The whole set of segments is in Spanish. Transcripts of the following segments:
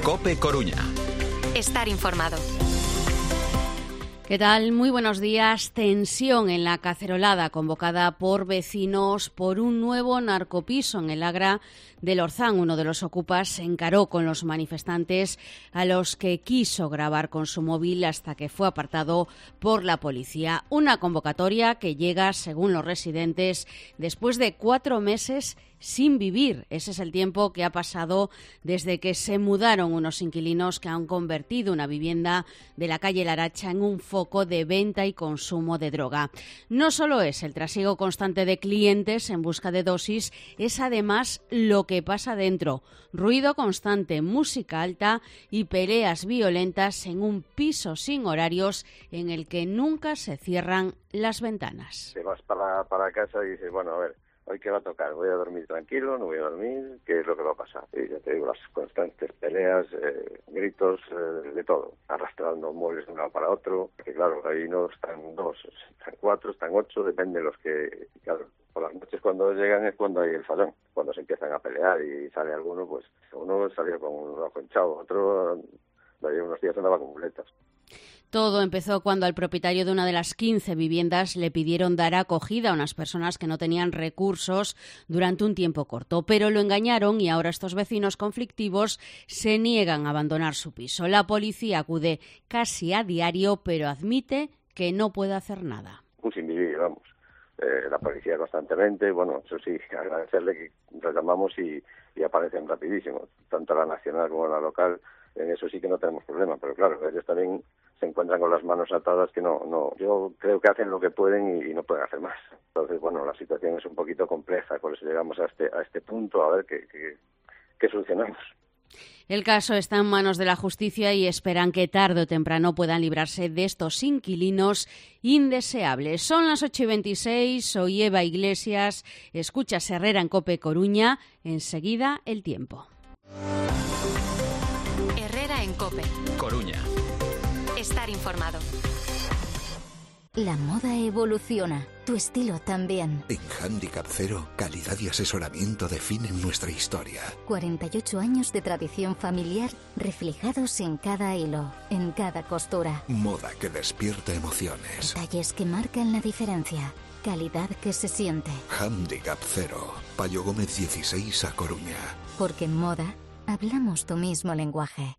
COPE Coruña. Estar informado. ¿Qué tal? Muy buenos días. Tensión en la cacerolada convocada por vecinos por un nuevo narcopiso en el Agra del Orzán. Uno de los ocupas se encaró con los manifestantes a los que quiso grabar con su móvil hasta que fue apartado por la policía. Una convocatoria que llega, según los residentes, después de 4 meses sin vivir. Ese es el tiempo que ha pasado desde que se mudaron unos inquilinos que han convertido una vivienda de la calle Laracha en un foco de venta y consumo de droga. No solo es el trasiego constante de clientes en busca de dosis, es además lo que pasa dentro. Ruido constante, música alta y peleas violentas en un piso sin horarios en el que nunca se cierran las ventanas. Te vas para casa y dices, bueno, a ver, ¿hoy qué va a tocar? ¿Voy a dormir tranquilo? ¿No voy a dormir? ¿Qué es lo que va a pasar? Y ya te digo, las constantes peleas, gritos, de todo. Arrastrando muebles de un lado para otro. Que claro, ahí no están 2, están 4, están 8, depende de los que... Claro, por las noches cuando llegan es cuando hay el falón. Cuando se empiezan a pelear y sale alguno, pues uno salió con un ojo hinchado, otro de ahí unos días andaba con muletas. Todo empezó cuando al propietario de una de las 15 viviendas le pidieron dar acogida a unas personas que no tenían recursos durante un tiempo corto, pero lo engañaron y ahora estos vecinos conflictivos se niegan a abandonar su piso. La policía acude casi a diario, pero admite que no puede hacer nada. Un sin vivir, vamos. La policía constantemente, bueno, eso sí, agradecerle que nos llamamos y aparecen rapidísimo, tanto la nacional como la local. En eso sí que no tenemos problema, pero claro, ellos también se encuentran con las manos atadas que no. Yo creo que hacen lo que pueden y no pueden hacer más. Entonces, bueno, la situación es un poquito compleja, por eso llegamos a este punto, a ver qué solucionamos. El caso está en manos de la justicia y esperan que tarde o temprano puedan librarse de estos inquilinos indeseables. Son las 8:26, soy Eva Iglesias, escuchas Herrera en COPE Coruña, enseguida el tiempo. Herrera en COPE Coruña. Estar informado. La moda evoluciona, tu estilo también. En Handicap Cero, calidad y asesoramiento definen nuestra historia. 48 años de tradición familiar reflejados en cada hilo, en cada costura. Moda que despierta emociones. Detalles que marcan la diferencia. Calidad que se siente. Handicap Cero, Payo Gómez 16 a Coruña. Porque en moda hablamos tu mismo lenguaje.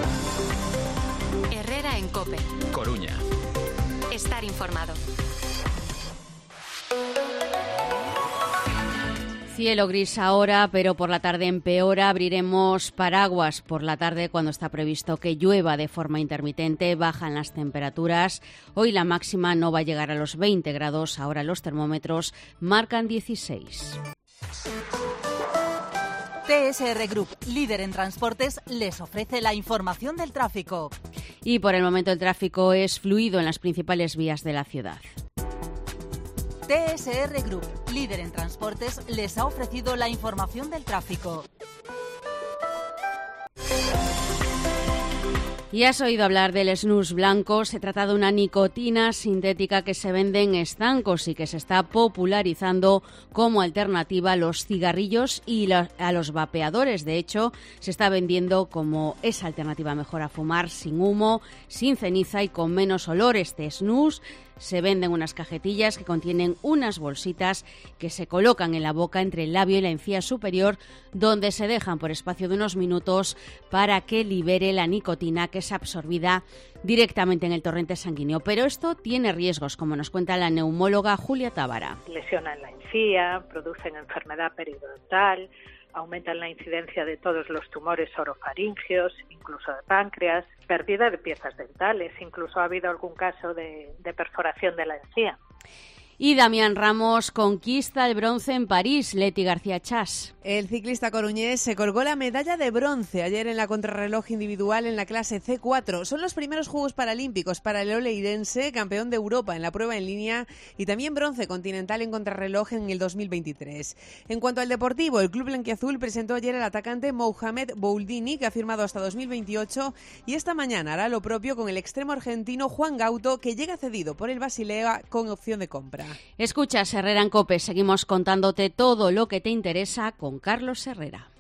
Herrera en COPE Coruña. Estar informado. Cielo gris ahora, pero por la tarde empeora. Abriremos paraguas por la tarde cuando está previsto que llueva de forma intermitente. Bajan las temperaturas. Hoy la máxima no va a llegar a los 20 grados. Ahora los termómetros marcan 16. TSR Group, líder en transportes, les ofrece la información del tráfico. Y por el momento el tráfico es fluido en las principales vías de la ciudad. TSR Group, líder en transportes, les ha ofrecido la información del tráfico. Y has oído hablar del snus blanco. Se trata de una nicotina sintética que se vende en estancos y que se está popularizando como alternativa a los cigarrillos y a los vapeadores. De hecho, se está vendiendo como esa alternativa mejor a fumar, sin humo, sin ceniza y con menos olor. Este snus se venden unas cajetillas que contienen unas bolsitas que se colocan en la boca entre el labio y la encía superior, donde se dejan por espacio de unos minutos para que libere la nicotina que es absorbida directamente en el torrente sanguíneo. Pero esto tiene riesgos, como nos cuenta la neumóloga Julia Tábara. Lesionan la encía, producen enfermedad periodontal, aumentan la incidencia de todos los tumores orofaringeos, incluso de páncreas, pérdida de piezas dentales, incluso ha habido algún caso de perforación de la encía. Y Damián Ramos conquista el bronce en París. Leti García Chas. El ciclista coruñés se colgó la medalla de bronce ayer en la contrarreloj individual en la clase C4. Son los primeros Juegos Paralímpicos para el oleirense, campeón de Europa en la prueba en línea, y también bronce continental en contrarreloj en el 2023. En cuanto al deportivo, el club blanquiazul presentó ayer al atacante Mohamed Bouldini, que ha firmado hasta 2028, y esta mañana hará lo propio con el extremo argentino Juan Gauto, que llega cedido por el Basilea con opción de compra. Escuchas Herrera en COPE. Seguimos contándote todo lo que te interesa con Carlos Herrera.